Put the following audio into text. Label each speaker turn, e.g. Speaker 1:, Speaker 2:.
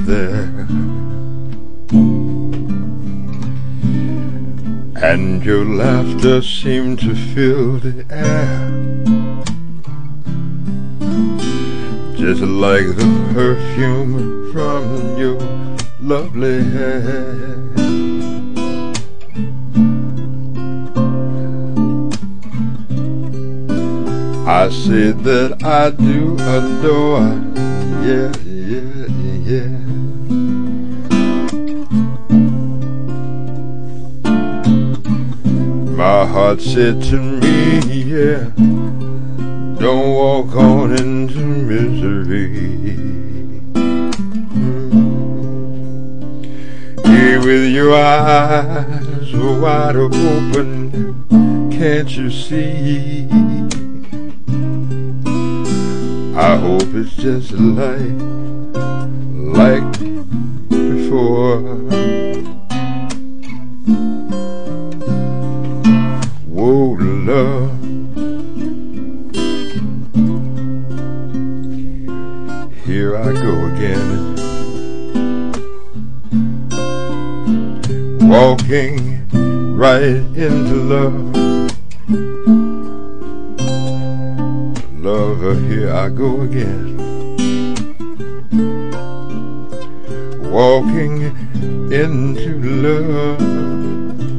Speaker 1: there, and your laughter seemed to fill the air, just like the perfume from your lovely hair. I said that I do adore, yeah, yeah, yeah. My heart said to me, yeah, don't walk on into misery. Here with your eyes wide open, can't you see? I hope it's just like before. Whoa, love, here I go again, walking right into love. Lover, here I go again, walking into love.